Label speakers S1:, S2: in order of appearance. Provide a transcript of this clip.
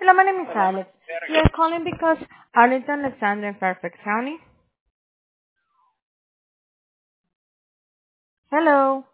S1: Hello, my name is Alex. We are calling because Arlington, Alexander, and Fairfax County. Hello.